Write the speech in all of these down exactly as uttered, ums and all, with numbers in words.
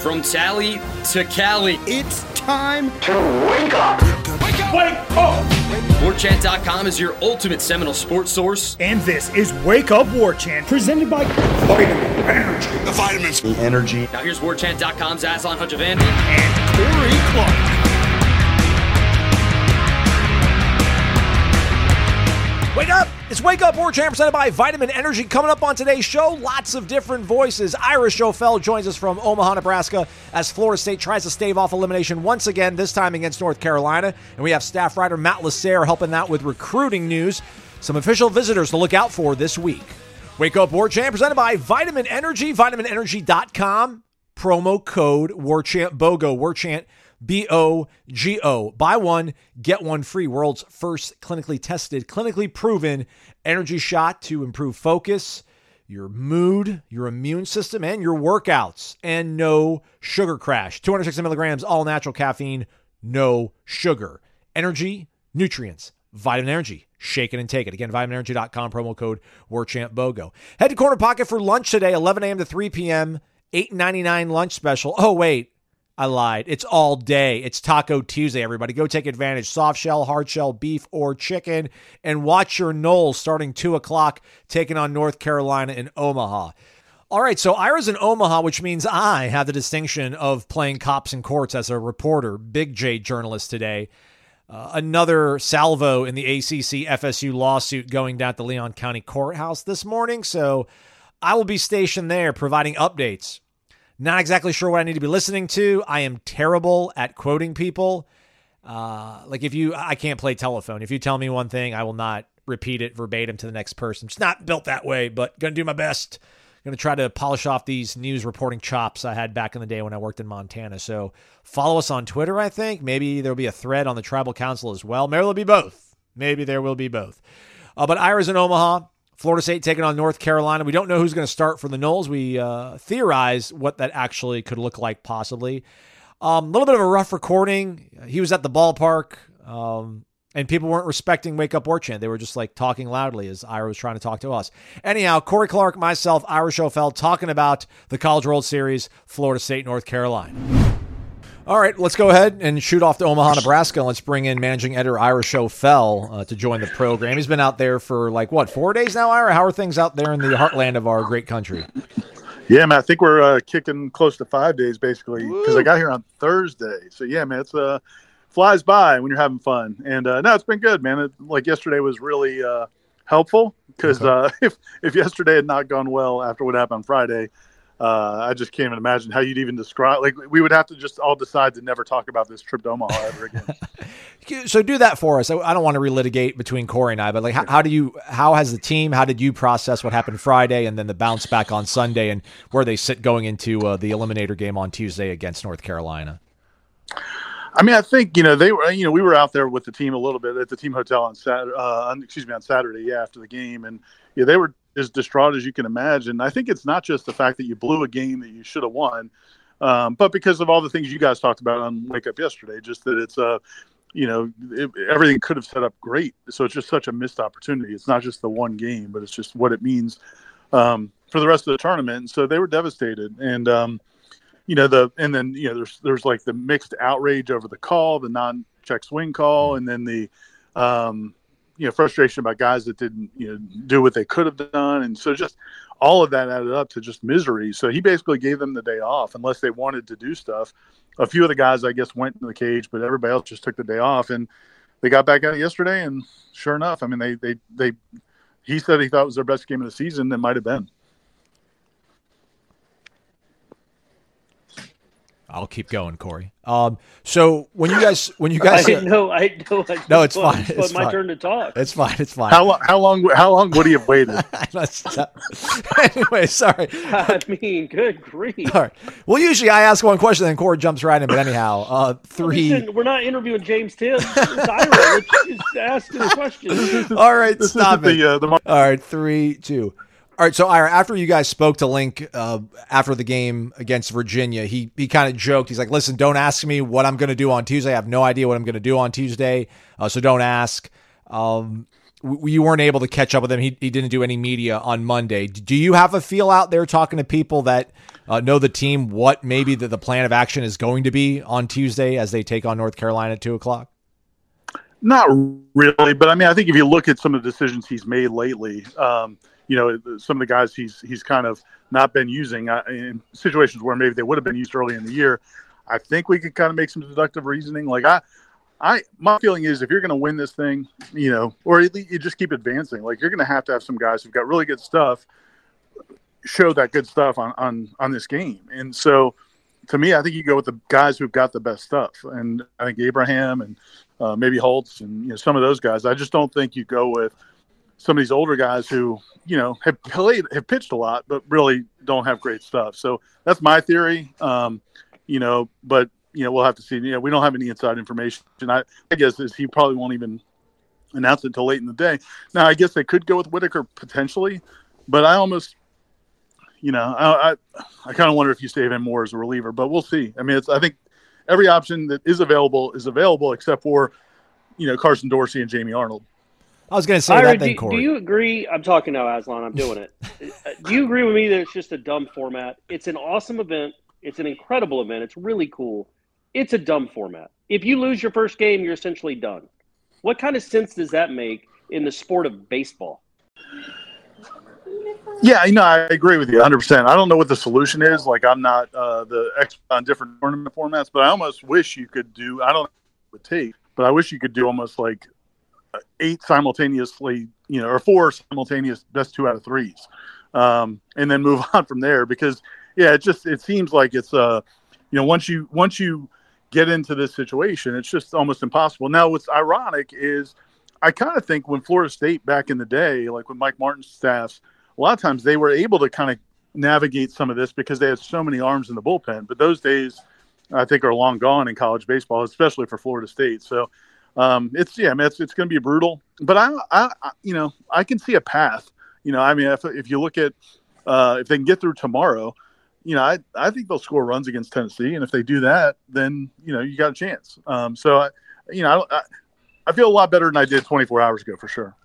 From Tally to Cali, it's time to wake up. Wake up! Wake up! War Chant dot com is your ultimate Seminole sports source. And this is Wake Up War Chant, presented by Vitamin Energy. The vitamins. The energy. Now here's War Chant dot com's Aslan Hutchavandi and Corey Clark. Wake up! It's Wake Up War Chant presented by Vitamin Energy. Coming up on today's show, lots of different voices. Ira Schoffel joins us from Omaha, Nebraska, as Florida State tries to stave off elimination once again, this time against North Carolina. And we have staff writer Matt Lasser helping out with recruiting news. Some official visitors to look out for this week. Wake Up War Chant presented by Vitamin Energy, vitamin energy dot com. Promo code WarChant BOGO. WarChant B O G O. Buy one, get one free. World's first clinically tested, clinically proven energy shot to improve focus, your mood, your immune system, and your workouts. And no sugar crash. two hundred sixty milligrams, all natural caffeine, no sugar. Energy, nutrients, Vitamin Energy. Shake it and take it. Again, vitamin energy dot com, promo code WarChantBOGO. Head to Corner Pocket for lunch today, eleven a.m. to three p.m. eight ninety-nine lunch special. Oh, wait. I lied. It's all day. It's Taco Tuesday, everybody. Go take advantage. Soft shell, hard shell, beef, or chicken. And watch your Noles starting two o'clock, taking on North Carolina in Omaha. All right, so Ira's in Omaha, which means I have the distinction of playing cops and courts as a reporter, Big J journalist today. Uh, another salvo in the A C C F S U lawsuit going down at the Leon County Courthouse this morning. So I will be stationed there providing updates. Not exactly sure what I need to be listening to. I am terrible at quoting people. Uh, like if you, I can't play telephone. If you tell me one thing, I will not repeat it verbatim to the next person. It's not built that way, but going to do my best. Going to try to polish off these news reporting chops I had back in the day when I worked in Montana. So follow us on Twitter, I think. Maybe there'll be a thread on the Tribal Council as well. Maybe there'll be both. Maybe there will be both. Uh, but Ira's in Omaha. Florida State taking on North Carolina. We don't know who's going to start for the Noles. We uh, theorize what that actually could look like possibly. A um, little bit of a rough recording. He was at the ballpark, um, and people weren't respecting Wake Up War Chant. They were just like talking loudly as Ira was trying to talk to us. Anyhow, Corey Clark, myself, Ira Schoffel, talking about the College World Series, Florida State, North Carolina. All right, let's go ahead and shoot off to Omaha, Nebraska. And let's bring in managing editor Ira Schoffel uh, to join the program. He's been out there for like, what, four days now, Ira? How are things out there in the heartland of our great country? Yeah, man, I think we're uh, kicking close to five days, basically, because I got here on Thursday. So, yeah, man, it's uh, flies by when you're having fun. And, uh, no, it's been good, man. It, like yesterday was really uh, helpful because okay. uh, if, if yesterday had not gone well after what happened on Friday, Uh, I just can't even imagine how you'd even describe. Like, we would have to just all decide to never talk about this trip to Omaha ever again. So do that for us. I don't want to relitigate between Corey and I, but like, how, how do you? How has the team? How did you process what happened Friday, and then the bounce back on Sunday, and where they sit going into uh, the eliminator game on Tuesday against North Carolina? I mean, I think you know they were. You know, we were out there with the team a little bit at the team hotel on Saturday. Uh, excuse me, on Saturday, yeah, after the game, and yeah, they were as distraught as you can imagine. I think it's not just the fact that you blew a game that you should have won, um, but because of all the things you guys talked about on Wake Up yesterday, just that it's a, uh, you know, it, everything could have set up great. So it's just such a missed opportunity. It's not just the one game, but it's just what it means um, for the rest of the tournament. And so they were devastated. And, um, you know, the, and then, you know, there's, there's like the mixed outrage over the call, the non-check swing call, and then the, um, you know, frustration about guys that didn't, you know, do what they could have done. And so just all of that added up to just misery. So he basically gave them the day off unless they wanted to do stuff. A few of the guys, I guess, went in the cage, but everybody else just took the day off. And they got back at it yesterday. And sure enough, I mean, they, they, they, he said he thought it was their best game of the season. It might've been. I'll keep going, Corey. Um, so when you guys, when you guys, I know, I know, I no, it's fine. It's my fine. turn to talk. It's fine. It's fine. How long? How long? How long would he have waited? Anyway, sorry. I mean, good grief. All right. Well, usually I ask one question, then Corey jumps right in. But anyhow, uh, three. Listen, we're not interviewing James Tibbs. It's Ira. Let's just ask the question. All right, stop it. The, uh, the... All right, three, two. All right, so Ira, after you guys spoke to Link uh, after the game against Virginia, he he kind of joked. He's like, listen, don't ask me what I'm going to do on Tuesday. I have no idea what I'm going to do on Tuesday, uh, so don't ask. Um, you weren't able to catch up with him. He, he didn't do any media on Monday. Do you have a feel out there talking to people that uh, know the team, what maybe the, the plan of action is going to be on Tuesday as they take on North Carolina at two o'clock? Not really, but I mean, I think if you look at some of the decisions he's made lately, um, you know, some of the guys he's he's kind of not been using uh, in situations where maybe they would have been used early in the year. I think we could kind of make some deductive reasoning. Like I, I, my feeling is if you're going to win this thing, you know, or at least you just keep advancing, like you're going to have to have some guys who've got really good stuff show that good stuff on, on, on this game. And so to me, I think you go with the guys who've got the best stuff. And I think Abraham and uh, maybe Holtz and, you know, some of those guys, I just don't think you go with some of these older guys who, you know, have played, have pitched a lot, but really don't have great stuff. So that's my theory. Um, you know, but, you know, we'll have to see. You know, we don't have any inside information. I, I guess is he probably won't even announce it until late in the day. Now, I guess they could go with Whitaker potentially, but I almost, you know, I I, I kind of wonder if you save him more as a reliever, but we'll see. I mean, it's I think every option that is available is available except for, you know, Carson Dorsey and Jamie Arnold. I was going to say Ira, that then, do, Corey. do you agree? I'm talking now, Aslan. I'm doing it. Do you agree with me that it's just a dumb format? It's an awesome event. It's an incredible event. It's really cool. It's a dumb format. If you lose your first game, you're essentially done. What kind of sense does that make in the sport of baseball? Yeah, you know, I agree with you one hundred percent. I don't know what the solution is. Like, I'm not uh, the expert on different tournament formats, but I almost wish you could do – I don't know what it would take, but I wish you could do almost like eight simultaneously, you know, or four simultaneous best two out of threes, um, and then move on from there because, yeah, it just – it seems like it's, uh, you know, once you once you get into this situation, it's just almost impossible. Now, what's ironic is I kind of think when Florida State back in the day, like with Mike Martin's staffs, a lot of times they were able to kind of navigate some of this because they had so many arms in the bullpen. But those days, I think, are long gone in college baseball, especially for Florida State. So um, it's yeah, I mean, it's it's going to be brutal. But I, I, I, you know, I can see a path. You know, I mean, if if you look at uh, if they can get through tomorrow, you know, I I think they'll score runs against Tennessee, and if they do that, then you know you got a chance. Um, so I, you know, I, I feel a lot better than I did twenty-four hours ago for sure.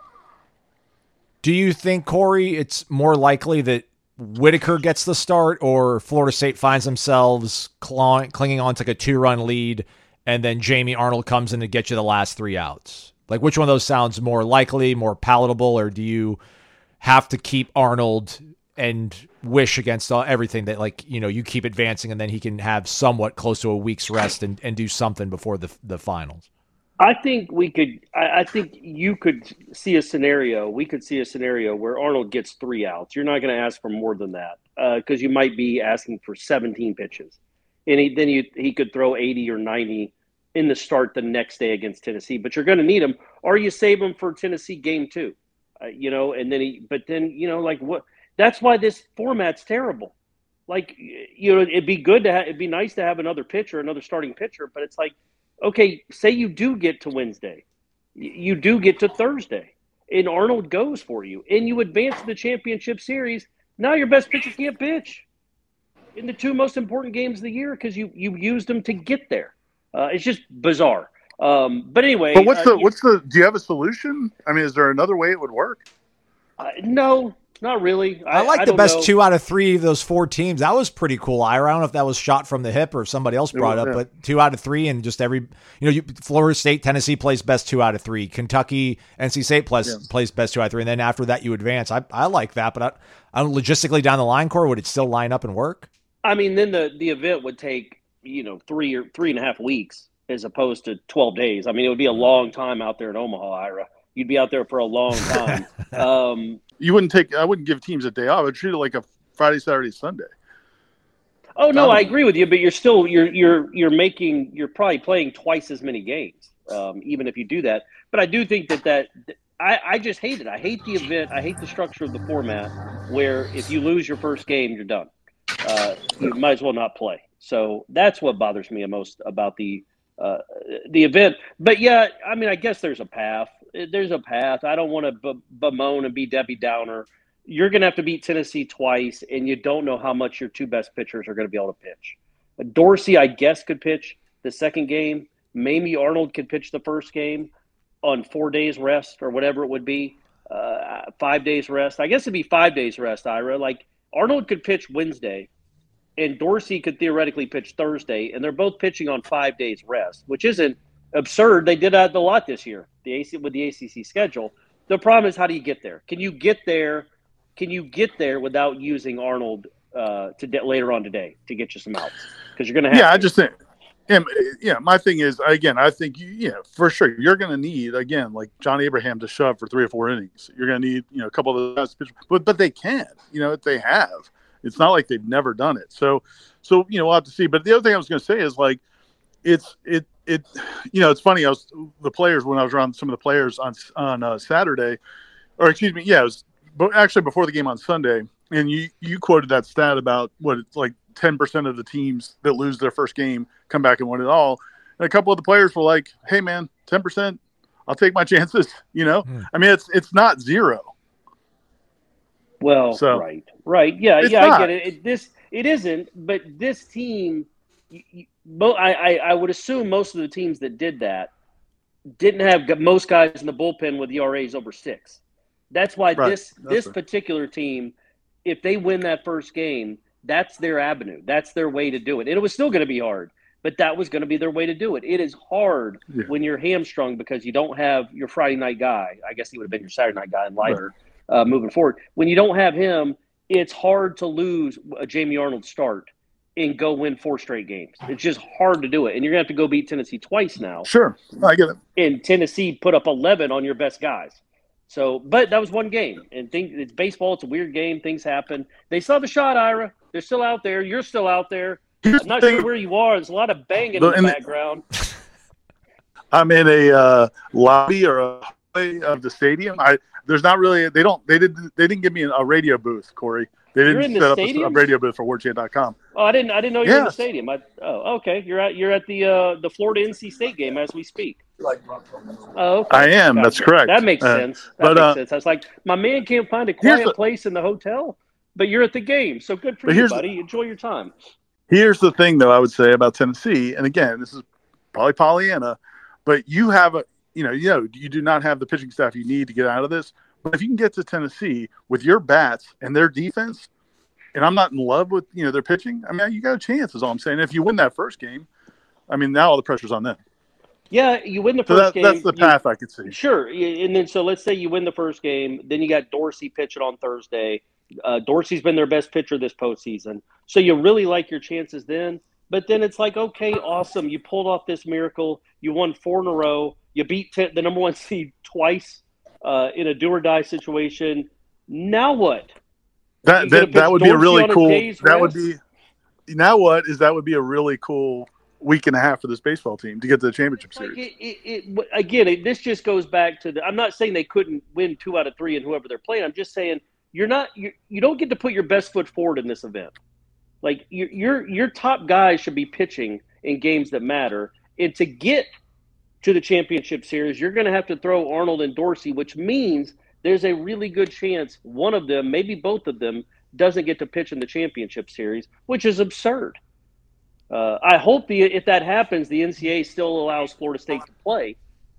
Do you think, Corey, it's more likely that Whitaker gets the start or Florida State finds themselves clawing, clinging on to like a two-run lead and then Jamie Arnold comes in to get you the last three outs? Like, which one of those sounds more likely, more palatable, or do you have to keep Arnold and wish against all, everything that, like, you know, you keep advancing and then he can have somewhat close to a week's rest and, and do something before the the finals? I think we could I, I think you could see a scenario. We could see a scenario where Arnold gets three outs. You're not going to ask for more than that because uh, you might be asking for seventeen pitches. And he, then you, he could throw eighty or ninety in the start the next day against Tennessee. But you're going to need him, or you save him for Tennessee game two. Uh, you know, and then he – but then, you know, like what – that's why this format's terrible. Like, you know, it'd be good to have – it'd be nice to have another pitcher, another starting pitcher, but it's like – okay, say you do get to Wednesday, you do get to Thursday, and Arnold goes for you, and you advance to the championship series. Now your best pitcher can't pitch in the two most important games of the year because you you used them to get there. Uh, it's just bizarre. Um, but anyway, but what's uh, the what's the? Do you have a solution? I mean, is there another way it would work? Uh, no. Not really. I, I like I the best know. two out of three of those four teams. That was pretty cool, Ira. I don't know if that was shot from the hip or if somebody else brought it, was, up, yeah. but two out of three and just every, you know, you, Florida State, Tennessee plays best two out of three. Kentucky, N C State plays, Yeah. plays best two out of three. And then after that, you advance. I, I like that, but I, I don't, logistically down the line, Core, would it still line up and work? I mean, then the, the event would take, you know, three or three and a half weeks as opposed to twelve days. I mean, it would be a long time out there in Omaha, Ira. You'd be out there for a long time. um, You wouldn't take. I wouldn't give teams a day off. I'd treat it like a Friday, Saturday, Sunday. Oh no, I agree with you, but you're still you're you're you're making you're probably playing twice as many games, um, even if you do that. But I do think that that I, I just hate it. I hate the event. I hate the structure of the format where if you lose your first game, you're done. Uh, you might as well not play. So that's what bothers me most about the uh, the event. But yeah, I mean, I guess there's a path. There's a path. I don't want to b- bemoan and be Debbie Downer. You're going to have to beat Tennessee twice, and you don't know how much your two best pitchers are going to be able to pitch. Dorsey, I guess, could pitch the second game. Maybe Arnold could pitch the first game. on four days rest or whatever it would be, uh, five days rest. I guess it'd be five days rest, Ira. Like Arnold could pitch Wednesday and Dorsey could theoretically pitch Thursday, and they're both pitching on five days rest, which isn't absurd. They did that a lot this year, the A C with the A C C schedule. The problem is, how do you get there? Can you get there? Can you get there without using Arnold uh, to de- later on today to get you some outs? Because you're going to have. Yeah, to. I just think. Yeah, yeah, my thing is, again, I think, you, yeah, for sure, you're going to need, again, like John Abraham to shove for three or four innings. You're going to need, you know, a couple of those pitchers, but but they can, you know, they have. It's not like they've never done it. So, so you know, we'll have to see. But the other thing I was going to say is, like, it's it it, you know, it's funny. I was the players when I was around some of the players on on uh, Saturday, or excuse me, yeah, it was actually before the game on Sunday, and you you quoted that stat about what it's like. ten percent of the teams that lose their first game come back and win it all. And a couple of the players were like, hey man, ten percent, I'll take my chances. You know, mm. I mean, it's, it's not zero. Well, so, right, right. Yeah. Yeah. Not. I get it. it. This, it isn't, but this team, you, you, I, I, I would assume most of the teams that did that didn't have most guys in the bullpen with E R As over six. That's why right. this, That's this right. particular team, if they win that first game, that's their avenue. That's their way to do it. And it was still going to be hard, but that was going to be their way to do it. It is hard yeah. when you're hamstrung because you don't have your Friday night guy. I guess he would have been your Saturday night guy and Leiter right. uh, moving forward. When you don't have him, it's hard to lose a Jamie Arnold start and go win four straight games. It's just hard to do it. And you're going to have to go beat Tennessee twice now. Sure. I get it. And Tennessee put up eleven on your best guys. So, but that was one game. And think it's baseball. It's a weird game. Things happen. They still have a shot, Ira. They're still out there. You're still out there. I'm not sure where you are. There's a lot of banging in the background. I'm in a uh, lobby or a hallway of the stadium. I there's not really they don't they didn't they didn't give me a radio booth, Corey. They You're didn't in set the up a, a radio booth for WarChant dot com. Oh, I didn't I didn't know you were yes. in the stadium. I, oh, okay. You're at you're at the uh, the Florida N C State game as we speak. Oh, okay. I am. Gotcha. That's correct. That makes uh, sense. That but, makes uh, sense. I was like, my man can't find a quiet the, place in the hotel, but you're at the game, so good for you, buddy. Enjoy your time. Here's the thing, though, I would say about Tennessee, and again, this is probably Pollyanna, but you have a, you know, you know, you do not have the pitching staff you need to get out of this. But if you can get to Tennessee with your bats and their defense, and I'm not in love with, you know, their pitching, I mean, you got a chance, is all I'm saying. If you win that first game, I mean, now all the pressure's on them. Yeah, you win the so first that, game. That's the path you, I could see. Sure. And then, so let's say you win the first game. Then you got Dorsey pitching on Thursday. Uh, Dorsey's been their best pitcher this postseason. So you really like your chances then. But then it's like, okay, awesome. You pulled off this miracle. You won four in a row. You beat t- the number one seed twice uh, in a do-or-die situation. Now what? That that, that would Dorsey be a really cool – That would be – now what is that would be a really cool – week and a half for this baseball team to get to the championship series. Like it, it, it, again, it, this just goes back to the. I'm not saying they couldn't win two out of three and whoever they're playing. I'm just saying you're not. You you don't get to put your best foot forward in this event. Like your your your top guys should be pitching in games that matter. And to get to the championship series, you're going to have to throw Arnold and Dorsey, which means there's a really good chance one of them, maybe both of them, doesn't get to pitch in the championship series, which is absurd. Uh, I hope the if that happens, the N C A A still allows Florida State to play,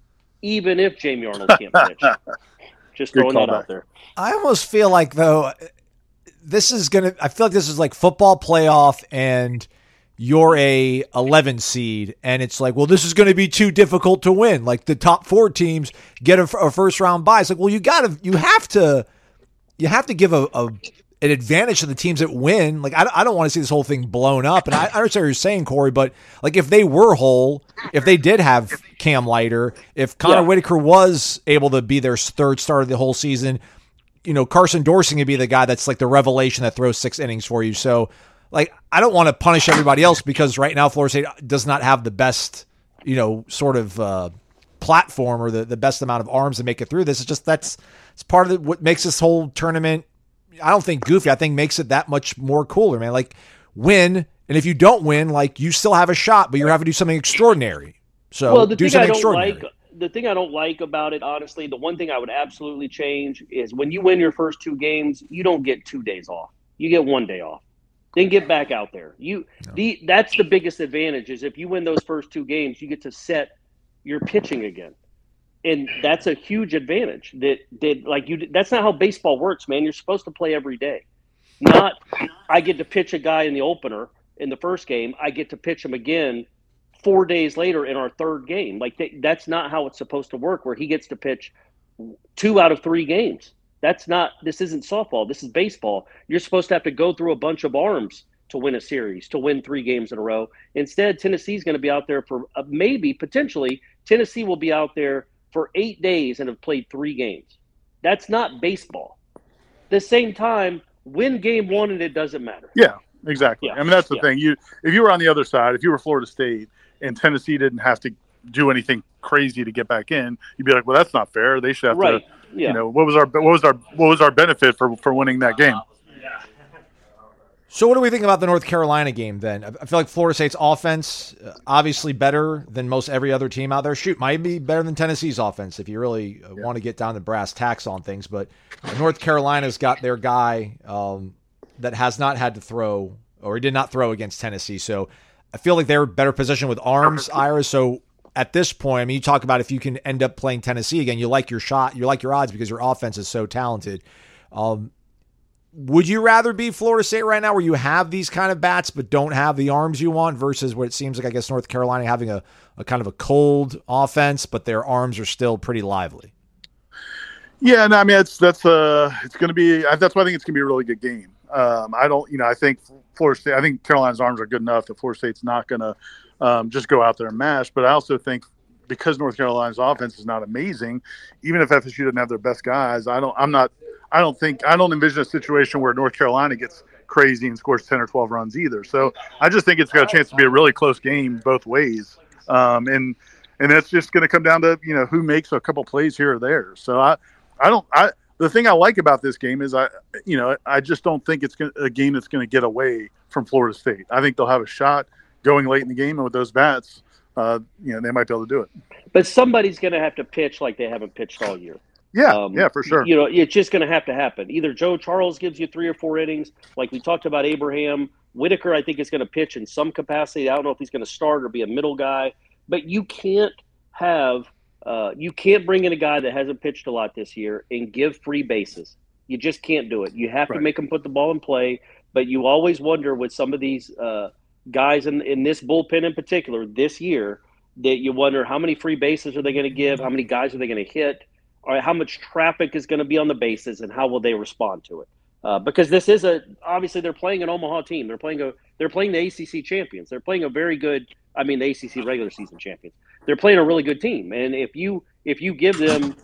even if Jamie Arnold can't pitch. Just throwing that out there. I almost feel like, though, this is going to – I feel like this is like football playoff and you're a eleven seed, and it's like, well, this is going to be too difficult to win. Like the top four teams get a, a first-round bye. It's like, well, you got to – you have to – you have to give a, a – an advantage to the teams that win. Like, I, I don't want to see this whole thing blown up. And I, I understand what you're saying, Corey, but like if they were whole, if they did have Cam Leiter, if Connor yeah. Whitaker was able to be their third starter of the whole season, you know, Carson Dorsey would be the guy that's like the revelation that throws six innings for you. So like, I don't want to punish everybody else because right now Florida State does not have the best, you know, sort of uh, platform or the, the best amount of arms to make it through this. It's just, that's it's part of the, what makes this whole tournament, I don't think goofy. I think makes it that much more cooler, man. Like win, and if you don't win, like you still have a shot, but you have to do something extraordinary. So well, the do thing something I don't extraordinary. like, the thing I don't like about it, honestly, the one thing I would absolutely change is when you win your first two games, you don't get two days off. You get one day off. Then get back out there. You no. the that's the biggest advantage is if you win those first two games, you get to set your pitching again. And that's a huge advantage. That that like you. That's not how baseball works, man. You're supposed to play every day. Not I get to pitch a guy in the opener in the first game. I get to pitch him again four days later in our third game. Like they, that's not how it's supposed to work. Where he gets to pitch two out of three games. That's not. This isn't softball. This is baseball. You're supposed to have to go through a bunch of arms to win a series, to win three games in a row. Instead, Tennessee's going to be out there for uh, maybe potentially Tennessee will be out there for eight days and have played three games. That's not baseball. At the same time, win game one and it doesn't matter. Yeah, exactly. Yeah. I mean, that's the Yeah. thing. You, if you were on the other side, if you were Florida State and Tennessee didn't have to do anything crazy to get back in, you'd be like, well, that's not fair. They should have Right. to, Yeah. you know, what was our, what was our, what was our benefit for, for winning that game? So what do we think about the North Carolina game then? I feel like Florida State's offense, uh, obviously better than most every other team out there. Shoot, might be better than Tennessee's offense if you really uh, want to get down to brass tacks on things. But North Carolina's got their guy um, that has not had to throw, or he did not throw against Tennessee. So I feel like they're better positioned with arms, Ira. So at this point, I mean, you talk about if you can end up playing Tennessee again, you like your shot, you like your odds because your offense is so talented. Um, Would you rather be Florida State right now where you have these kind of bats but don't have the arms you want versus what it seems like, I guess, North Carolina having a, a kind of a cold offense, but their arms are still pretty lively? Yeah, no, I mean, it's, that's, uh, it's going to be, that's why I think it's going to be a really good game. Um, I don't, you know, I think Florida State, I think Carolina's arms are good enough that Florida State's not going to um, just go out there and mash, but I also think because North Carolina's offense is not amazing, even if F S U doesn't have their best guys, I don't, I'm not, I don't think I don't envision a situation where North Carolina gets crazy and scores ten or twelve runs either. So I just think it's got a chance to be a really close game both ways, um, and and that's just going to come down to you know who makes a couple plays here or there. So I I don't I the thing I like about this game is I you know I just don't think it's gonna, a game that's going to get away from Florida State. I think they'll have a shot going late in the game, and with those bats, uh, you know they might be able to do it. But somebody's going to have to pitch like they haven't pitched all year. Yeah, Um, yeah, for sure. You know, it's just going to have to happen. Either Joe Charles gives you three or four innings, like we talked about Abraham. Whitaker, I think, is going to pitch in some capacity. I don't know if he's going to start or be a middle guy. But you can't have uh, – you can't bring in a guy that hasn't pitched a lot this year and give free bases. You just can't do it. You have Right. to make them put the ball in play. But you always wonder with some of these uh, guys in, in this bullpen in particular this year that you wonder how many free bases are they going to give, how many guys are they going to hit, or how much traffic is going to be on the bases, and how will they respond to it? Uh, because this is a obviously they're playing an Omaha team. They're playing a they're playing the A C C champions. They're playing a very good. I mean, the A C C regular season champions. They're playing a really good team. And if you if you give them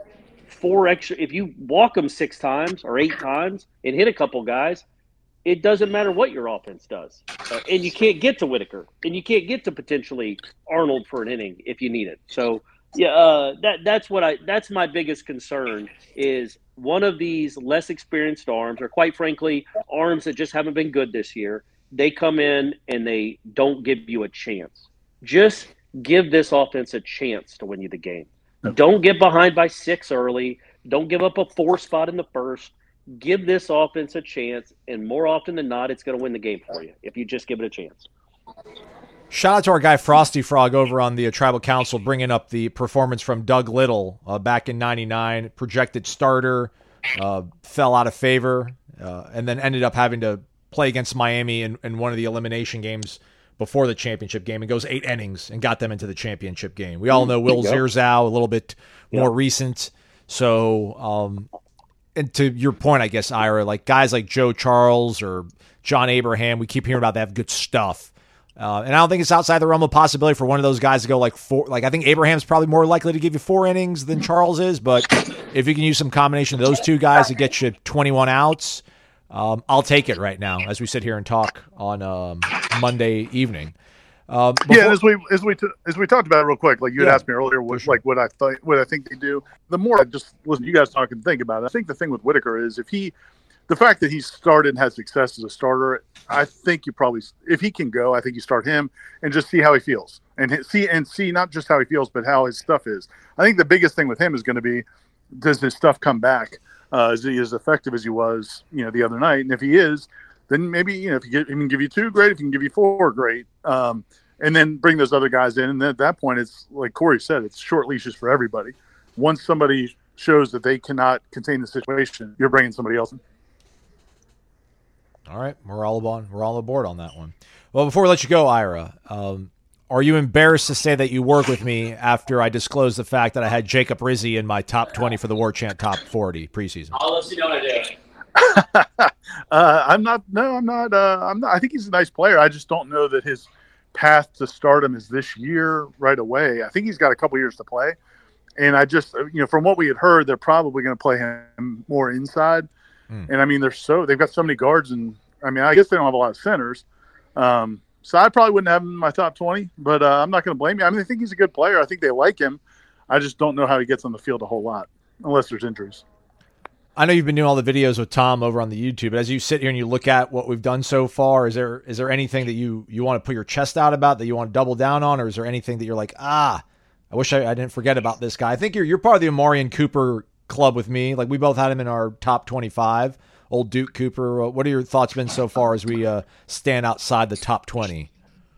four extra, if you walk them six times or eight times and hit a couple guys, it doesn't matter what your offense does. Uh, and you can't get to Whitaker, and you can't get to potentially Arnold for an inning if you need it. So. Yeah, uh, that that's what I that's my biggest concern is one of these less experienced arms, or quite frankly, arms that just haven't been good this year. They come in and they don't give you a chance. Just give this offense a chance to win you the game. Don't get behind by six early. Don't give up a four spot in the first. Give this offense a chance, and more often than not, it's going to win the game for you if you just give it a chance. Shout out to our guy Frosty Frog over on the uh, Tribal Council, bringing up the performance from Doug Little uh, back in ninety-nine. Projected starter, uh, fell out of favor, uh, and then ended up having to play against Miami in, in one of the elimination games before the championship game, and goes eight innings and got them into the championship game. We all know Will Zierzow, a little bit more Yeah. recent. So, um, and to your point, I guess, Ira, like guys like Joe Charles or John Abraham, we keep hearing about they have good stuff. Uh, and I don't think it's outside the realm of possibility for one of those guys to go like four. Like I think Abraham's probably more likely to give you four innings than Charles is. But if you can use some combination of those two guys to get you twenty-one outs, um, I'll take it right now as we sit here and talk on um, Monday evening. Um, before- Yeah, and as we as we t- as we talked about it real quick, like you had Yeah, asked me earlier, what, like what I thought, what I think they do. The more I just listen to you guys talk and think about it, I think the thing with Whitaker is if he, the fact that he started and had success as a starter, I think you probably, if he can go, I think you start him and just see how he feels and hit- see and see not just how he feels, but how his stuff is. I think the biggest thing with him is going to be, does his stuff come back? Uh, is he as effective as he was, you know, the other night? And if he is, then maybe, you know, if he, get, he can give you two, great. If he can give you four, great. Um, and then bring those other guys in. And then at that point, it's like Corey said, it's short leashes for everybody. once somebody shows that they cannot contain the situation, you're bringing somebody else in. All right, we're all on we're all aboard on that one. Well, before we let you go, Ira, um, are you embarrassed to say that you work with me after I disclosed the fact that I had Jacob Rizzi in my top twenty for the War Chant top forty preseason? I'll let you know I do. uh, I'm not. No, I'm not. Uh, I'm not. I think he's a nice player. I just don't know that his path to stardom is this year right away. I think he's got a couple years to play, and I just, you know, from what we had heard, they're probably going to play him more inside. Mm. And I mean, they're so they've got so many guards, and I mean, I guess they don't have a lot of centers. Um, so I probably wouldn't have him in my top twenty, but uh, I'm not going to blame you. I mean, I think he's a good player. I think they like him. I just don't know how he gets on the field a whole lot, unless there's injuries. I know you've been doing all the videos with Tom over on the YouTube, but as you sit here and you look at what we've done so far, is there is there anything that you, you want to put your chest out about, that you want to double down on, or is there anything that you're like, ah, I wish I, I didn't forget about this guy? I think you're you're part of the Amarian Cooper club with me. Like, we both had him in our top twenty-five, old Duke Cooper. What are your thoughts been so far as we uh, stand outside the top twenty?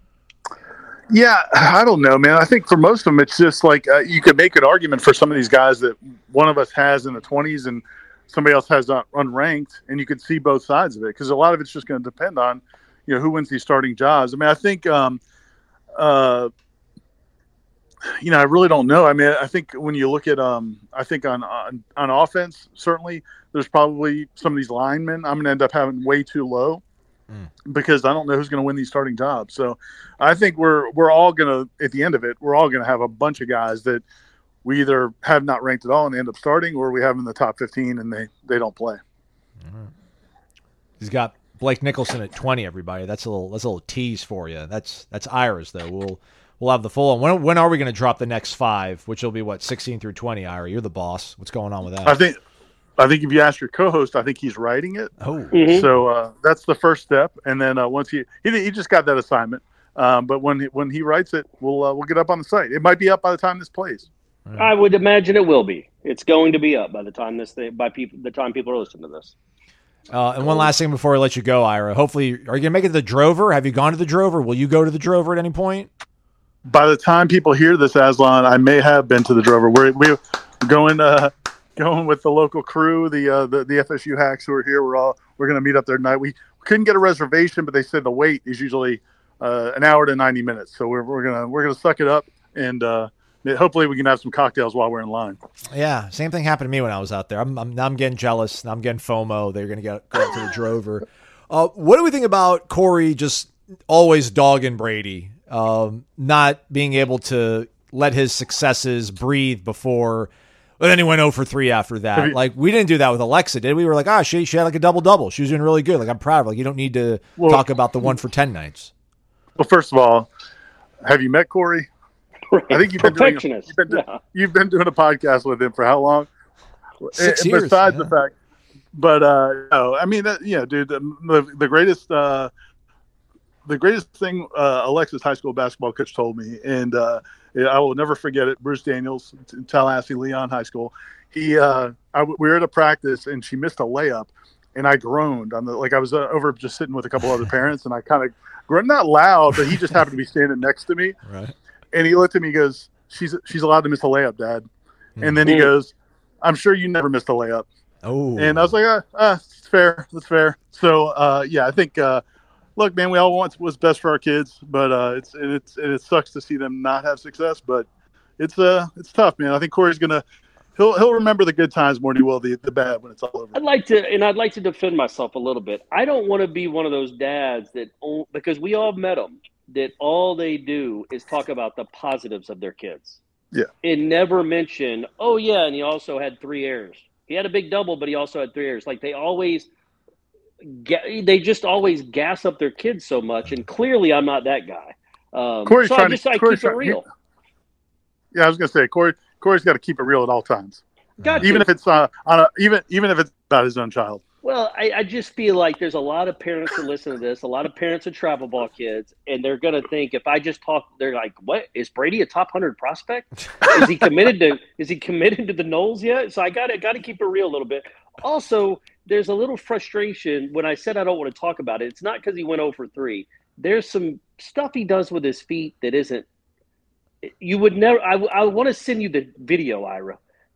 Yeah, I don't know, man. I think for most of them, it's just like uh, you could make an argument for some of these guys that one of us has in the twenties and somebody else has uh, unranked, and you could see both sides of it, because a lot of it's just going to depend on, you know, who wins these starting jobs. I mean, I think, um, uh, you know, I really don't know. I mean, I think when you look at, um, I think on, on on offense, certainly there's probably some of these linemen I'm going to end up having way too low, mm. because I don't know who's going to win these starting jobs. So I think we're we're all going to, at the end of it, we're all going to have a bunch of guys that we either have not ranked at all and they end up starting, or we have them in the top fifteen and they, they don't play. Right. He's got Blake Nicholson at twenty, everybody. That's a little that's a little tease for you. That's that's Ira's, though. We'll we'll have the full one. When when are we going to drop the next five, which will be what, sixteen through twenty, Ira? You're the boss. What's going on with that? I think I think if you ask your co-host, I think he's writing it. Oh. Mm-hmm. So uh, that's the first step. And then uh, once he, he he just got that assignment. Um, but when he, when he writes it, we'll uh, we'll get up on the site. It might be up by the time this plays. I would imagine it will be. It's going to be up by the time this thing, by people, the time people are listening to this. Uh, and one last thing before I let you go, Ira. Hopefully, are you going to make it to the Drover? Have you gone to the Drover? Will you go to the Drover at any point? By the time people hear this, Aslan, I may have been to the Drover. We're we're going uh, going with the local crew, the uh, the, the F S U hacks who are here. We're all we're going to meet up there tonight. We couldn't get a reservation, but they said the wait is usually uh, an hour to ninety minutes. So we're we're gonna we're gonna suck it up, and uh, hopefully we can have some cocktails while we're in line. Yeah, same thing happened to me when I was out there. I'm, I'm now I'm getting jealous. Now I'm getting FOMO. They're going to get go to the Drover. Uh, what do we think about Corey just always dogging Brady, um, not being able to let his successes breathe before? But then he went oh for three after that. You, like, we didn't do that with Alexa, did we? We were like, ah, oh, she she had like a double double. She was doing really good. Like, I'm proud of her. Like, you don't need to well, talk about the one for ten nights. Well, first of all, have you met Corey? Right. I think you've been, doing a, you've, been do, yeah. you've been doing a podcast with him for how long? Six and years. Besides yeah. the fact, but uh, no, I mean, that, yeah, dude, the, the, the greatest, uh, the greatest thing uh, Alexa's high school basketball coach told me, and uh, I will never forget it. Bruce Daniels, Tallahassee Leon High School. He, uh, I, we were at a practice, and she missed a layup, and I groaned on the like I was uh, over just sitting with a couple other parents, and I kind of groaned, not loud, but he just happened to be standing next to me. Right. And he looked at me and goes, she's she's allowed to miss a layup, Dad. Mm-hmm. And then he goes, I'm sure you never missed a layup. Oh. And I was like, ah, ah it's fair. That's fair. So, uh, yeah, I think, uh, look, man, we all want what's best for our kids, but uh, it's it's it sucks to see them not have success. But it's uh it's tough, man. I think Corey's gonna he'll he'll remember the good times more than he will the, the bad when it's all over. I'd like to, and I'd like to defend myself a little bit. I don't want to be one of those dads that, because we all met them, that all they do is talk about the positives of their kids. Yeah. And never mention, oh, yeah, and he also had three errors. He had a big double, but he also had three errors. Like, they always – they just always gas up their kids so much, and clearly I'm not that guy. Um, Corey's so trying I just to, I Corey's keep it trying, real. Yeah, I was going to say, Corey, Corey's got to keep it real at all times. Got even to. if it's uh, on a, even even if it's about his own child. Well, I, I just feel like there's a lot of parents that listen to this, a lot of parents of travel ball kids, and they're going to think if I just talk, they're like, what, is Brady a top one hundred prospect? Is he committed to is he committed to the Knowles yet? So I got to got to keep it real a little bit. Also, there's a little frustration when I said I don't want to talk about it. It's not because he went oh for three. There's some stuff he does with his feet that isn't – you would never – I, I want to send you the video, Ira.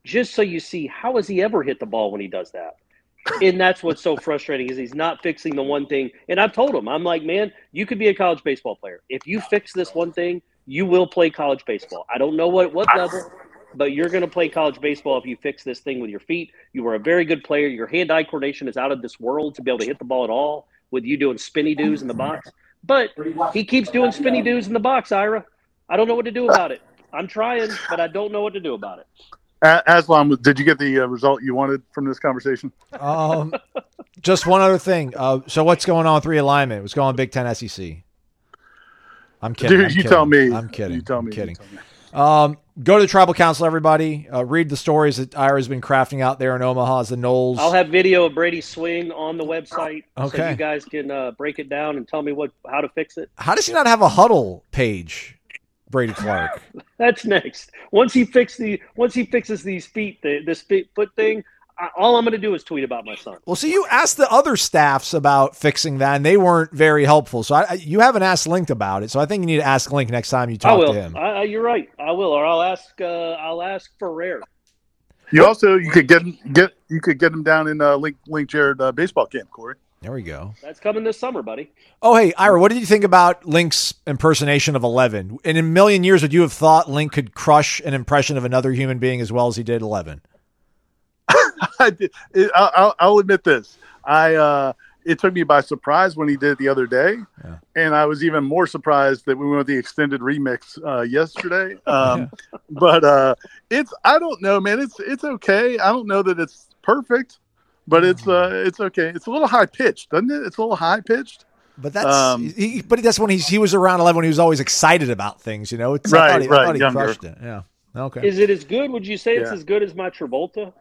just so you see how has he ever hit the ball when he does that. And that's what's so frustrating is he's not fixing the one thing. And I've told him, I'm like, man, you could be a college baseball player. If you fix this one thing, you will play college baseball. I don't know what, what level, but you're going to play college baseball if you fix this thing with your feet. You were a very good player. Your hand-eye coordination is out of this world to be able to hit the ball at all with you doing spinny doos in the box. But he keeps doing spinny doos in the box, Ira. I don't know what to do about it. I'm trying, but I don't know what to do about it. Aslan, did you get the uh, result you wanted from this conversation? Um, just one other thing. Uh, so what's going on with realignment? What's going on Big Ten S E C? I'm kidding. Dude, I'm you kidding. tell me. I'm kidding. You tell I'm me. kidding. Tell me. Um, go to the Tribal Council, everybody. Uh, read the stories that Ira's been crafting out there in Omaha as the Knowles. I'll have video of Brady's swing on the website, okay. so you guys can uh, break it down and tell me what how to fix it. How does he not have a huddle page, Brady Clark? That's next. Once he fix the once he fixes these feet, the, this feet, foot thing, I, all I'm going to do is tweet about my son. Well, see, you asked the other staffs about fixing that, and they weren't very helpful. So I, you haven't asked Link about it. So I think you need to ask Link next time you talk I will. to him. I, you're right. I will, or I'll ask. Uh, I'll ask Ferrer. You also you could get get you could get him down in uh, Link Link Jared uh, baseball camp, Corey. There we go. That's coming this summer, buddy. Oh, hey, Ira, what did you think about Link's impersonation of Eleven? In a million years, would you have thought Link could crush an impression of another human being as well as he did Eleven? I did, it, I'll, I'll admit this. I uh, it took me by surprise when he did it the other day, yeah. and I was even more surprised that we went with the extended remix uh, yesterday. Um, yeah. But uh, it's I don't know, man. It's it's okay. I don't know that it's perfect, but it's uh, it's okay. It's a little high pitched, doesn't it? It's a little high pitched. But that's um, he, but that's when he's he was around eleven when he was always excited about things, you know. It's, right, I thought he, right, I thought he younger. crushed it. Yeah. Okay. Is it as good? Would you say yeah. it's as good as my Travolta?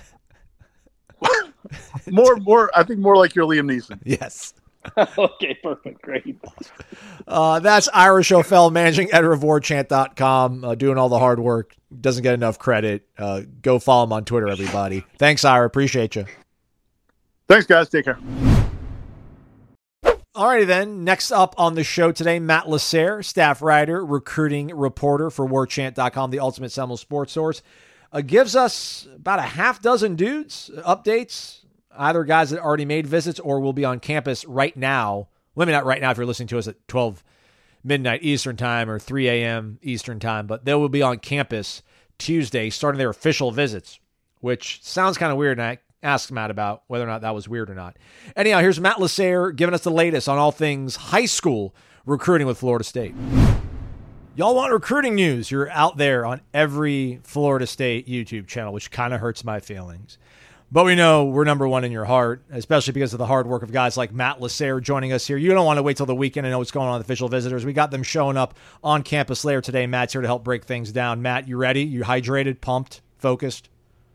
more, more. I think more like your Liam Neeson. Yes. Okay, perfect, great. Uh, that's Ira Schoffel, managing editor of war chant dot com, uh, doing all the hard work. Doesn't get enough credit. Uh, go follow him on Twitter, everybody. Thanks, Ira. Appreciate you. Thanks, guys. Take care. Alrighty then, next up on the show today, Matt Lasser, staff writer, recruiting reporter for war chant dot com, the ultimate Seminole sports source, uh, gives us about a half dozen dudes, updates, either guys that already made visits or will be on campus right now. Well, maybe not right now if you're listening to us at twelve midnight Eastern time or three a.m. Eastern time, but they will be on campus Tuesday, starting their official visits, which sounds kind of weird, and I asked Matt about whether or not that was weird or not. Anyhow, here's Matt Lasser giving us the latest on all things high school recruiting with Florida State. Y'all want recruiting news? You're out there on every Florida State YouTube channel, which kind of hurts my feelings. But we know we're number one in your heart, especially because of the hard work of guys like Matt Lasser joining us here. You don't want to wait till the weekend and know what's going on with official visitors. We got them showing up on campus later today. Matt's here to help break things down. Matt, you ready? You hydrated, pumped, focused?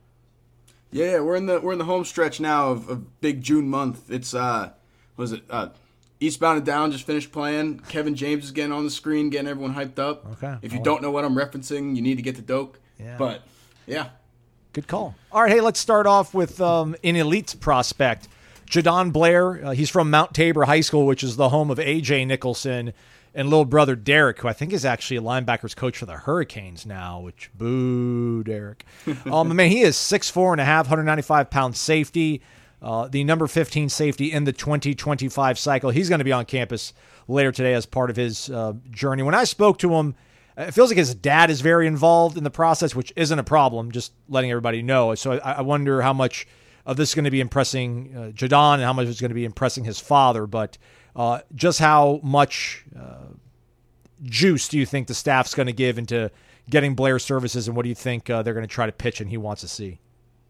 Yeah, we're in the we're in the home stretch now of, of big June month. It's uh, what was it uh, Eastbound and Down just finished playing. Kevin James is getting on the screen, getting everyone hyped up. Okay. If you don't know what I'm referencing, you need to get to Doak. Yeah. But yeah, good call. All right, hey, let's start off with um, an elite prospect, Jadon Blair. Uh, he's from Mount Tabor High School, which is the home of A J Nicholson and little brother Derek, who I think is actually a linebackers coach for the Hurricanes now, which, boo, Derek. um, man, he is six foot four and a half, one hundred ninety-five pound safety, uh, the number fifteen safety in the twenty twenty-five cycle. He's going to be on campus later today as part of his uh, journey. When I spoke to him, it feels like his dad is very involved in the process, which isn't a problem, just letting everybody know. So I, I wonder how much of this is going to be impressing uh, Jadon and how much is going to be impressing his father, but Uh, just how much uh, juice do you think the staff's going to give into getting Blair services, and what do you think uh, they're going to try to pitch and he wants to see?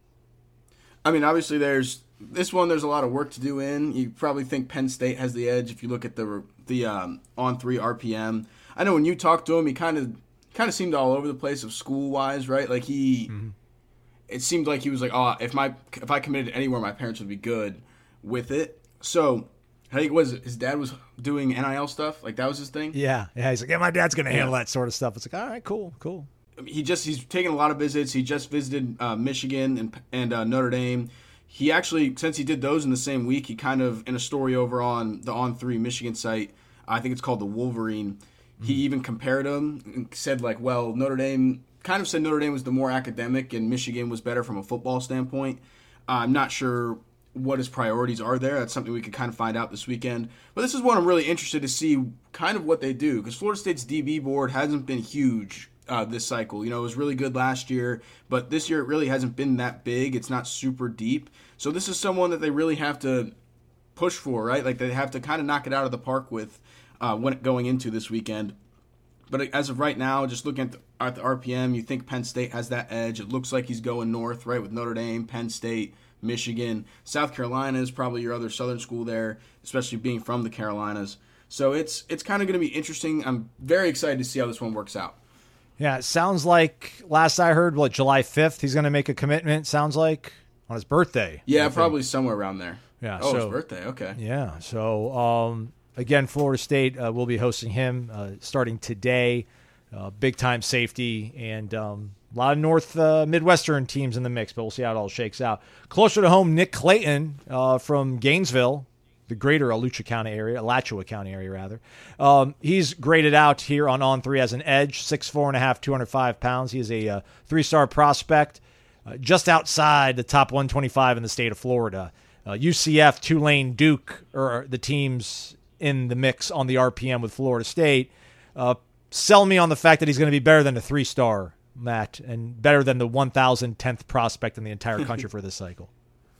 I mean, obviously there's this one. There's a lot of work to do in. You probably think Penn State has the edge if you look at the the um, on three R P M. I know when you talked to him, he kind of kind of seemed all over the place of school wise, right? Like he, mm-hmm. It seemed like he was like, oh, if my if I committed anywhere, my parents would be good with it. So. I think it was his dad was doing N I L stuff, like that was his thing. Yeah, yeah. He's like, yeah, my dad's gonna handle yeah. that sort of stuff. It's like, all right, cool, cool. He just he's taken a lot of visits. He just visited uh, Michigan and and uh, Notre Dame. He actually, since he did those in the same week, he kind of in a story over on the On Three Michigan site. I think it's called the Wolverine. Mm-hmm. He even compared them and said like, well, Notre Dame kind of said Notre Dame was the more academic and Michigan was better from a football standpoint. Uh, I'm not sure what his priorities are there. That's something we could kind of find out this weekend. But this is what I'm really interested to see kind of what they do, because Florida State's D B board hasn't been huge uh, this cycle. You know, it was really good last year, but this year it really hasn't been that big. It's not super deep. So this is someone that they really have to push for, right? Like they have to kind of knock it out of the park with uh, when going into this weekend. But as of right now, just looking at the, at the R P M, you think Penn State has that edge. It looks like he's going north, right, with Notre Dame, Penn State, Michigan. South Carolina is probably your other southern school there, especially being from the Carolinas. So it's it's kind of going to be interesting. I'm very excited to see how this one works out. Yeah, it sounds like, last I heard, what, July fifth, he's going to make a commitment, sounds like, on his birthday. Yeah, probably somewhere around there. Yeah. Oh, so, his birthday, okay. Yeah, so, um, again, Florida State uh, will be hosting him uh, starting today. Uh, big-time safety, and um, a lot of North uh, Midwestern teams in the mix, but we'll see how it all shakes out. Closer to home, Nick Clayton uh, from Gainesville, the greater Alachua County area, Alachua County area, rather. Um, he's graded out here on On three as an edge, six foot four and a half, two hundred five pounds. He is a uh, three-star prospect, uh, just outside the top one twenty-five in the state of Florida. Uh, U C F, Tulane, Duke are the teams in the mix on the R P M with Florida State. Uh, Sell me on the fact that he's going to be better than a three-star, Matt, and better than the one thousand tenth prospect in the entire country for this cycle.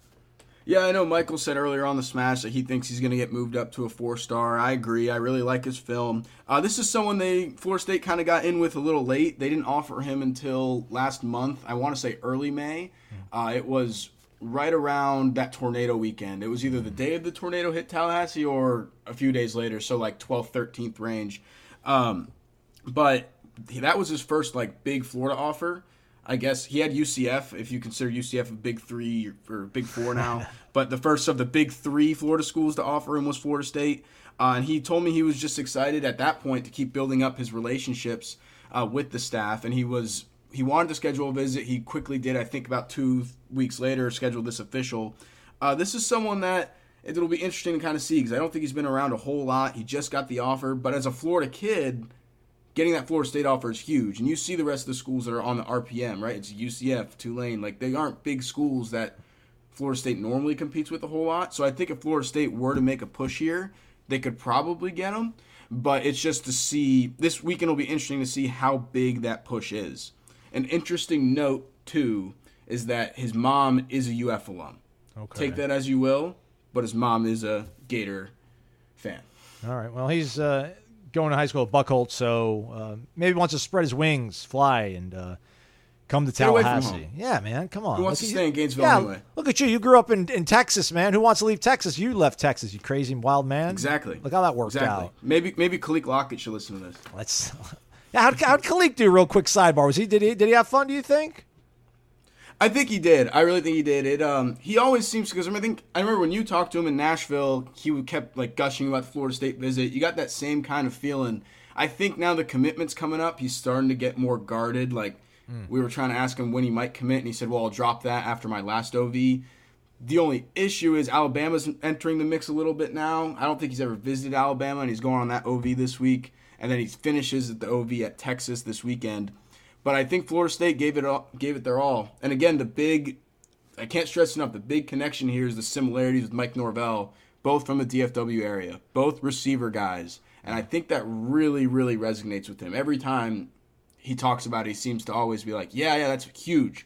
Yeah, I know Michael said earlier on the Smash that he thinks he's going to get moved up to a four-star. I agree. I really like his film. Uh, this is someone they Florida State kind of got in with a little late. They didn't offer him until last month. I want to say early May. Uh, it was right around that tornado weekend. It was either the day of the tornado hit Tallahassee or a few days later, so like twelfth, thirteenth range. Um But that was his first, like, big Florida offer. I guess he had U C F, if you consider U C F a big three or big four now. But the first of the big three Florida schools to offer him was Florida State. Uh, and he told me he was just excited at that point to keep building up his relationships uh, with the staff. And he was he wanted to schedule a visit. He quickly did, I think about two weeks later, scheduled this official. Uh, this is someone that it'll be interesting to kind of see, because I don't think he's been around a whole lot. He just got the offer. But as a Florida kid, getting that Florida State offer is huge. And you see the rest of the schools that are on the R P M, right? It's U C F, Tulane. Like, they aren't big schools that Florida State normally competes with a whole lot. So I think if Florida State were to make a push here, they could probably get them. But it's just to see, this weekend will be interesting to see how big that push is. An interesting note, too, is that his mom is a U F alum. Okay. Take that as you will, but his mom is a Gator fan. All right. Well, he's uh, going to high school at Buckholz, so uh, maybe wants to spread his wings, fly, and uh, come to Tallahassee. Yeah, man. Come on. Who wants look to stay you. in Gainesville yeah, anyway? Look at you. You grew up in, in Texas, man. Who wants to leave Texas? You left Texas, you crazy wild man. Exactly. Look how that worked exactly. out. Maybe maybe Kalik Lockett should listen to this. Let's. Yeah, how'd, how'd Kalik do? Real quick sidebar. Was he did he did he have fun? Do you think? I think he did. I really think he did. It. Um, he always seems, because I think I remember when you talked to him in Nashville, he kept like gushing about the Florida State visit. You got that same kind of feeling. I think now the commitment's coming up, he's starting to get more guarded. Like mm. we were trying to ask him when he might commit, and he said, "Well, I'll drop that after my last O V." The only issue is Alabama's entering the mix a little bit now. I don't think he's ever visited Alabama, and he's going on that O V this week, and then he finishes at the O V at Texas this weekend. But I think Florida State gave it all, gave it their all. And again, the big, I can't stress enough, the big connection here is the similarities with Mike Norvell, both from the D F W area, both receiver guys. And I think that really, really resonates with him. Every time he talks about it, he seems to always be like, yeah, yeah, that's huge.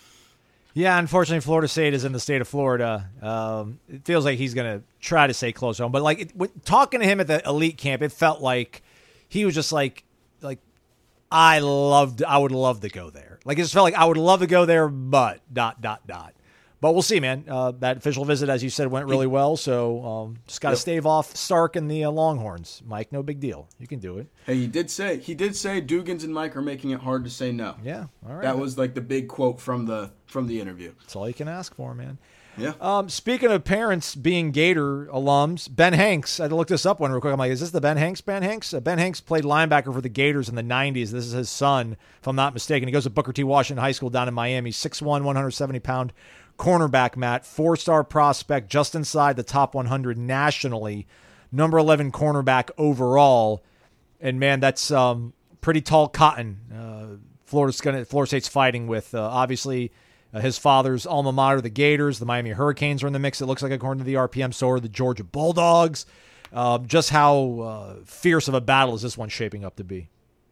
Yeah, unfortunately, Florida State is in the state of Florida. Um, it feels like he's going to try to stay close home. But like it, with, talking to him at the elite camp, it felt like he was just like, like, I loved, I would love to go there. Like, it just felt like I would love to go there, but dot, dot, dot. But we'll see, man. Uh, that official visit, as you said, went really well. So um, just got to yep. stave off Stark and the uh, Longhorns. Mike, no big deal. You can do it. Hey, he did say, he did say Dugans and Mike are making it hard to say no. Yeah, all right. That was like the big quote from the from the interview. That's all you can ask for, man. Yeah. Um, speaking of parents being Gator alums, Ben Hanks, I had to look this up one real quick. I'm like, is this the Ben Hanks? Ben Hanks? Uh, Ben Hanks played linebacker for the Gators in the nineties. This is his son, if I'm not mistaken. He goes to Booker T. Washington High School down in Miami. six one, one hundred seventy pound cornerback, Matt. Four-star prospect, just inside the top one hundred nationally. Number eleven cornerback overall. And, man, that's um, pretty tall cotton. Uh, Florida's gonna, Florida State's fighting with. Uh, obviously, uh, his father's alma mater, the Gators. The Miami Hurricanes are in the mix, it looks like, according to the R P M. So are the Georgia Bulldogs. Uh, just how uh, fierce of a battle is this one shaping up to be?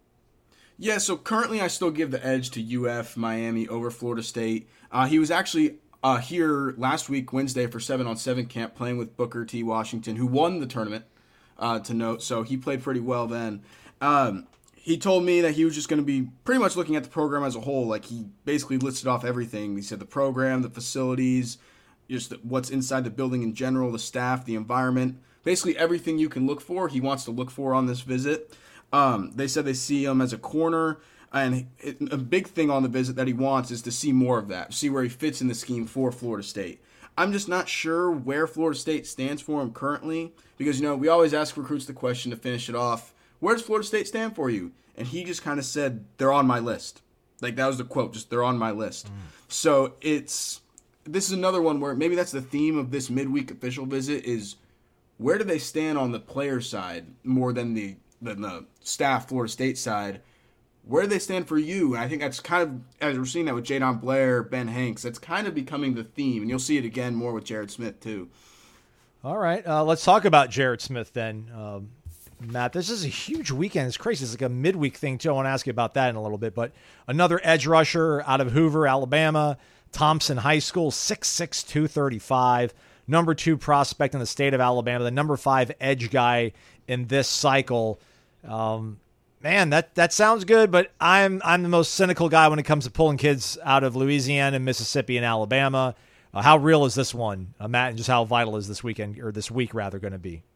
Yeah, so currently I still give the edge to U F Miami over Florida State. Uh, he was actually uh, here last week, Wednesday, for seven on seven camp playing with Booker T. Washington, who won the tournament, uh, to note. So he played pretty well then. Um, he told me that he was just going to be pretty much looking at the program as a whole. Like, he basically listed off everything. He said the program, the facilities, just what's inside the building in general, the staff, the environment. Basically everything you can look for, he wants to look for on this visit. Um, they said they see him as a corner, and it, a big thing on the visit that he wants is to see more of that, see where he fits in the scheme for Florida State. I'm just not sure where Florida State stands for him currently, because, you know, we always ask recruits the question to finish it off, where does Florida State stand for you? And he just kind of said, they're on my list. Like, that was the quote, just they're on my list. Mm. So it's, this is another one where maybe that's the theme of this midweek official visit is, where do they stand on the player side more than the than the staff Florida State side? Where do they stand for you? And I think that's kind of, as we're seeing that with Jadon Blair, Ben Hanks, that's kind of becoming the theme. And you'll see it again more with Jared Smith, too. All right. Uh, let's talk about Jared Smith then. Um, Matt, this is a huge weekend. It's crazy. It's like a midweek thing, too. I want to ask you about that in a little bit. But another edge rusher out of Hoover, Alabama, Thompson High School, six six, two thirty-five. Number two prospect in the state of Alabama, the number five edge guy in this cycle. Um, man, that, that sounds good, but I'm I'm the most cynical guy when it comes to pulling kids out of Louisiana, Mississippi, and Alabama. Uh, how real is this one, uh, Matt, and just how vital is this weekend, or this week rather, going to be?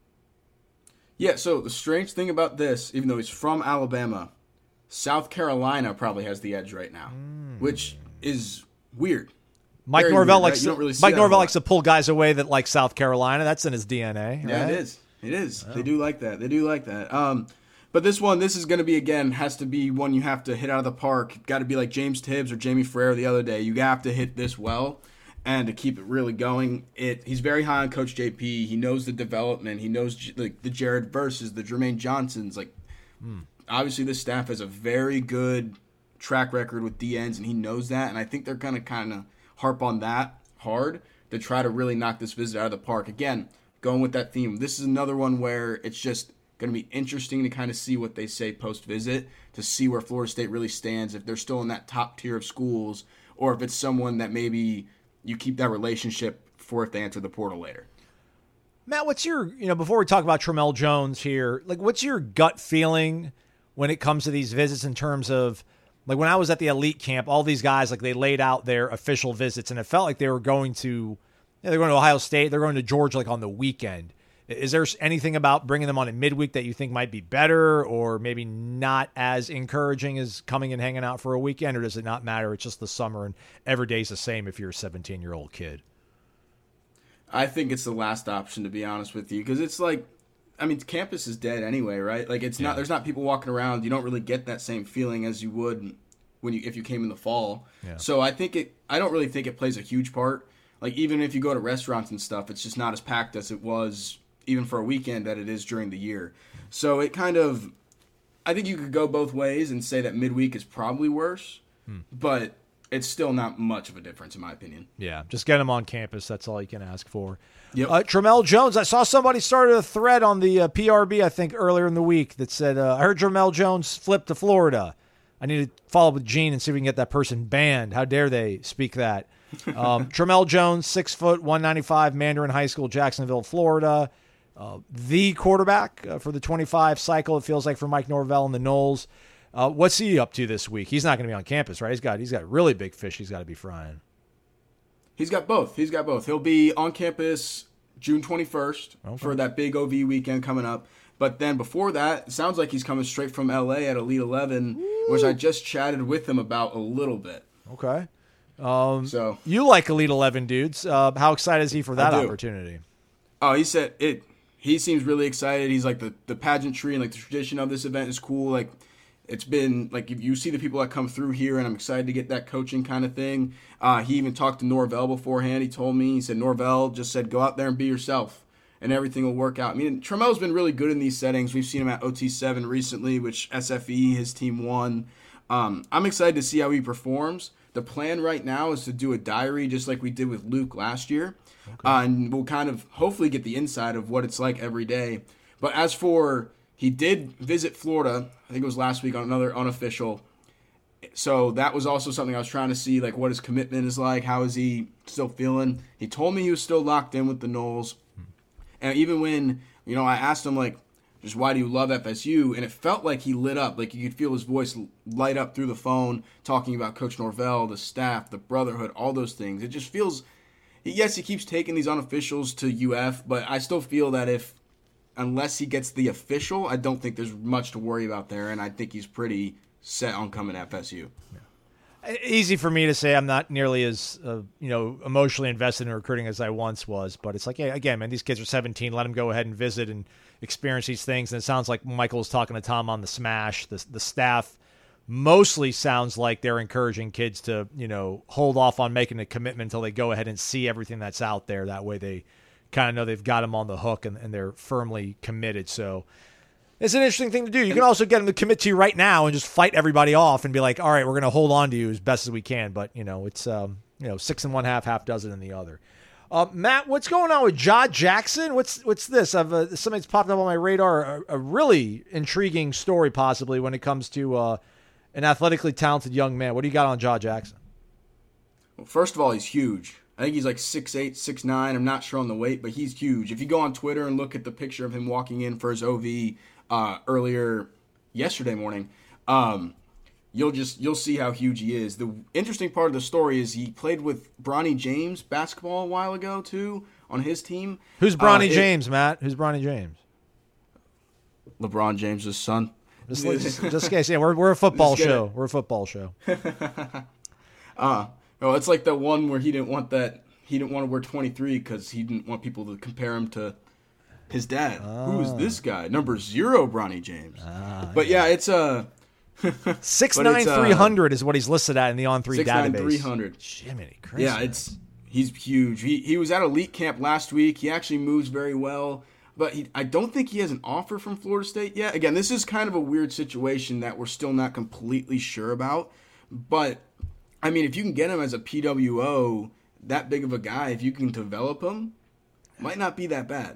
Yeah, so the strange thing about this, even though he's from Alabama, South Carolina probably has the edge right now, mm. which is weird. Mike Very Norvell weird, likes right? You don't really see Mike that Norvell a lot. likes to pull guys away that like South Carolina. That's in his D N A. Yeah, right? it is. It is. Oh. They do like that. They do like that. Um, but this one, this is going to be, again, has to be one you have to hit out of the park. Got to be like James Tibbs or Jamie Ferrer the other day. You have to hit this well, and to keep it really going. It he's very high on Coach J P. He knows the development. He knows like the Jared Verses, the Jermaine Johnsons. Like, hmm. obviously, this staff has a very good track record with D Ns, and he knows that. And I think they're going to kind of harp on that hard to try to really knock this visit out of the park. Again, going with that theme. This is another one where it's just going to be interesting to kind of see what they say post-visit, to see where Florida State really stands, if they're still in that top tier of schools, or if it's someone that maybe you keep that relationship for if they enter the portal later. Matt, what's your, you know, before we talk about Tramel Jones here, like what's your gut feeling when it comes to these visits in terms of, like when I was at the elite camp, all these guys, like they laid out their official visits and it felt like they were going to, you know, they're going to Ohio State, they're going to Georgia like on the weekend. Is there anything about bringing them on in midweek that you think might be better or maybe not as encouraging as coming and hanging out for a weekend, or does it not matter? It's just the summer and every day's the same if you're a seventeen-year-old kid? I think it's the last option, to be honest with you, because it's like, I mean, campus is dead anyway, right? Like it's yeah. not, there's not people walking around. You don't really get that same feeling as you would when you, if you came in the fall. Yeah. So I think it, I don't really think it plays a huge part. Like even if you go to restaurants and stuff, it's just not as packed as it was even for a weekend that it is during the year. So it kind of, I think you could go both ways and say that midweek is probably worse, hmm. but it's still not much of a difference in my opinion. Yeah, just get them on campus. That's all you can ask for. Yep. Uh, Tramel Jones, I saw somebody started a thread on the uh, P R B, I think, earlier in the week that said, uh, I heard Tramel Jones flip to Florida. I need to follow up with Gene and see if we can get that person banned. How dare they speak that? Um, Tramel Jones, six foot, one ninety-five, Mandarin High School, Jacksonville, Florida. Uh, the quarterback uh, for the twenty-five cycle, it feels like, for Mike Norvell and the Noles. Uh, what's he up to this week? He's not going to be on campus, right? He's got he's got really big fish he's got to be frying. He's got both. He's got both. He'll be on campus June twenty-first okay. for that big O V weekend coming up. But then before that, it sounds like he's coming straight from L A at Elite eleven, Woo. which I just chatted with him about a little bit. Okay. Um, so you like Elite eleven dudes. Uh, how excited is he for that opportunity? Oh, he said it. He seems really excited. He's like the, the pageantry and like the tradition of this event is cool. Like it's been like if you see the people that come through here, and I'm excited to get that coaching kind of thing. Uh, he even talked to Norvell beforehand. He told me, he said Norvell just said go out there and be yourself, and everything will work out. I mean, Tramel's been really good in these settings. We've seen him at O T seven recently, which S F E his team won. Um, I'm excited to see how he performs. The plan right now is to do a diary just like we did with Luke last year. Okay. Uh, and we'll kind of hopefully get the inside of what it's like every day. But as for, he did visit Florida, I think it was last week on another unofficial. So that was also something I was trying to see, like what his commitment is like. How is he still feeling? He told me he was still locked in with the Noles. And even when, you know, I asked him, like, just why do you love F S U? And it felt like he lit up. Like you could feel his voice light up through the phone, talking about Coach Norvell, the staff, the brotherhood, all those things. It just feels, yes, he keeps taking these unofficials to U F, but I still feel that if, unless he gets the official, I don't think there's much to worry about there. And I think he's pretty set on coming to F S U. Yeah. Easy for me to say I'm not nearly as uh, you know emotionally invested in recruiting as I once was, but it's like, yeah, again, man, these kids are seventeen. Let them go ahead and visit and experience these things. And it sounds like Michael was talking to Tom on the Smash. The the staff mostly sounds like they're encouraging kids to you know hold off on making a commitment until they go ahead and see everything that's out there. That way they kind of know they've got them on the hook and, and they're firmly committed. So it's an interesting thing to do. You can also get them to commit to you right now and just fight everybody off and be like, all right, we're going to hold on to you as best as we can. But, you know, it's, um, you know, six and one half, half dozen in the other. Uh, Matt, what's going on with Ja Jackson? What's what's this? I've uh, something's popped up on my radar, a, a really intriguing story possibly when it comes to uh, an athletically talented young man. What do you got on Ja Jackson? Well, first of all, he's huge. I think he's like six eight, six nine. I'm not sure on the weight, but he's huge. If you go on Twitter and look at the picture of him walking in for his O V uh, earlier yesterday morning, um, you'll just you'll see how huge he is. The interesting part of the story is he played with Bronny James basketball a while ago too on his team. Who's Bronny uh, James, it, Matt? Who's Bronny James? LeBron James's son. Just, just, just in case, yeah, we're we're a football show. We're a football show. uh Oh, it's like the one where he didn't want that. He didn't want to wear twenty-three because he didn't want people to compare him to his dad. Oh. Who is this guy? Number zero, Bronny James. Ah, but yeah, yeah it's a uh, six nine three hundred is what he's listed at in the On Three six database. Six nine three hundred. Jiminy Christmas. Yeah, it's he's huge. He he was at elite camp last week. He actually moves very well, but he, I don't think he has an offer from Florida State yet. Again, this is kind of a weird situation that we're still not completely sure about, but. I mean, if you can get him as a P W O, that big of a guy, if you can develop him, might not be that bad.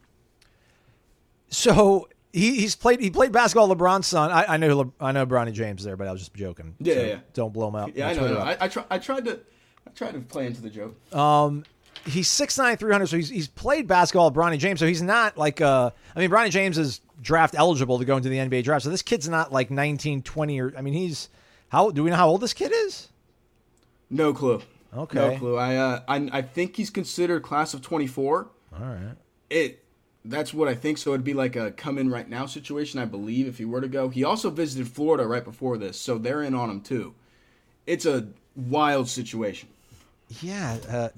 So he, he's played. He played basketball. LeBron's son. I, I know. I know Bronny James there, but I was just joking. Yeah, so yeah. Don't blow him out. Yeah, I know. No. I, I, try, I tried to. I tried to play into the joke. Um, he's six nine three hundred. So he's he's played basketball. Bronny James. So he's not like. Uh, I mean, Bronny James is draft eligible to go into the N B A draft. So this kid's not like nineteen, twenty or. I mean, he's. How do we know how old this kid is? No clue. Okay. No clue. I uh, I I think he's considered class of twenty-four. All right. It that's what I think. So it'd be like a come in right now situation, I believe, if he were to go. He also visited Florida right before this, so they're in on him too. It's a wild situation. Yeah. Uh,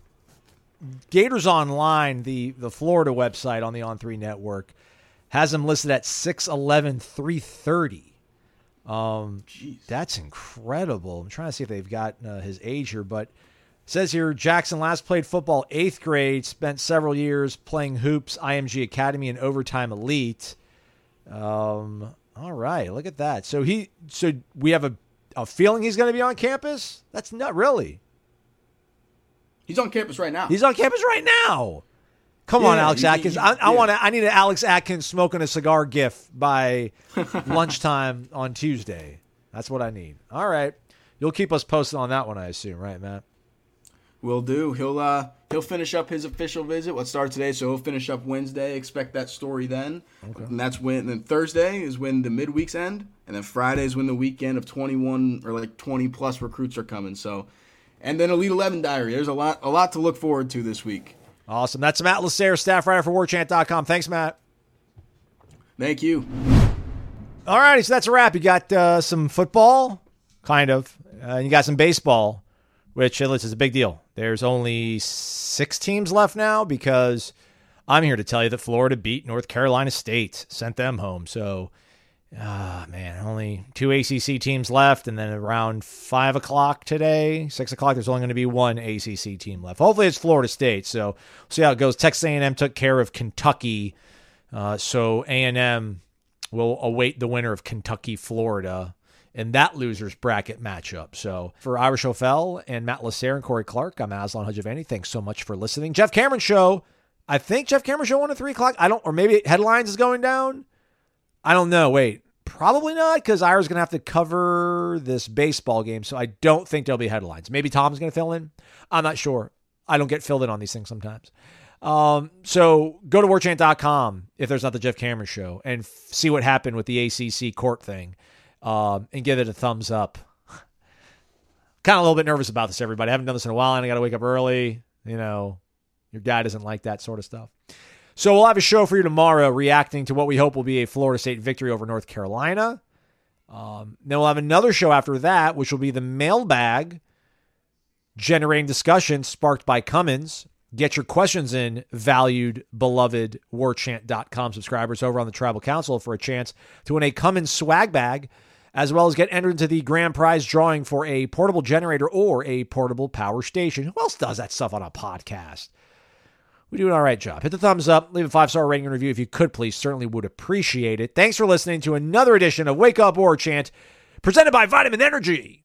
Gators Online, the the Florida website on the On Three Network, has him listed at six eleven, three thirty. Um, Jeez. That's incredible. I'm trying to see if they've got uh, his age here, but it says here Jackson last played football eighth grade, spent several years playing hoops, I M G Academy, and Overtime Elite. Um, all right, look at that. So he, so we have a, a feeling he's going to be on campus. That's not really. He's on campus right now. He's on campus right now. Come yeah, on, Alex he, Atkins. He, he, I, I yeah. want to. I need an Alex Atkins smoking a cigar gif by lunchtime on Tuesday. That's what I need. All right, you'll keep us posted on that one, I assume, right, Matt? Will do. He'll uh he'll finish up his official visit. What started today, so he'll finish up Wednesday. Expect that story then. Okay. And that's when. And then Thursday is when the midweeks end, and then Friday is when the weekend of twenty-one or like twenty plus recruits are coming. So, and then Elite Eleven Diary. There's a lot a lot to look forward to this week. Awesome. That's Matt Lasser, staff writer for war chant dot com. Thanks, Matt. Thank you. All righty, so that's a wrap. You got uh, some football, kind of. Uh, you got some baseball, which uh, is a big deal. There's only six teams left now because I'm here to tell you that Florida beat North Carolina State, sent them home. So, ah, man, only two A C C teams left, and then around five o'clock today, six o'clock, there's only going to be one A C C team left. Hopefully it's Florida State, so we'll see how it goes. Texas A and M took care of Kentucky, uh, so A and M will await the winner of Kentucky-Florida in that loser's bracket matchup. So for Irish O'Fell and Matt Lasser and Corey Clark, I'm Aslan Hajavani. Thanks so much for listening. Jeff Cameron Show. I think Jeff Cameron Show on at three o'clock. I don't, or maybe Headlines is going down. I don't know. Wait, probably not, because Ira's going to have to cover this baseball game. So I don't think there'll be Headlines. Maybe Tom's going to fill in. I'm not sure. I don't get filled in on these things sometimes. Um, so go to war chant dot com if there's not the Jeff Cameron Show and f- see what happened with the A C C court thing. Um, and give it a thumbs up. Kind of a little bit nervous about this, everybody. I haven't done this in a while, and I got to wake up early. You know, your guy doesn't like that sort of stuff. So we'll have a show for you tomorrow reacting to what we hope will be a Florida State victory over North Carolina. Um, then we'll have another show after that, which will be the mailbag, generating discussion sparked by Cummins. Get your questions in, valued, beloved war chant dot com subscribers over on the Tribal Council for a chance to win a Cummins swag bag, as well as get entered into the grand prize drawing for a portable generator or a portable power station. Who else does that stuff on a podcast? We do an all right job. Hit the thumbs up, leave a five-star rating and review if you could, please. Certainly would appreciate it. Thanks for listening to another edition of Wake Up War Chant, presented by Vitamin Energy.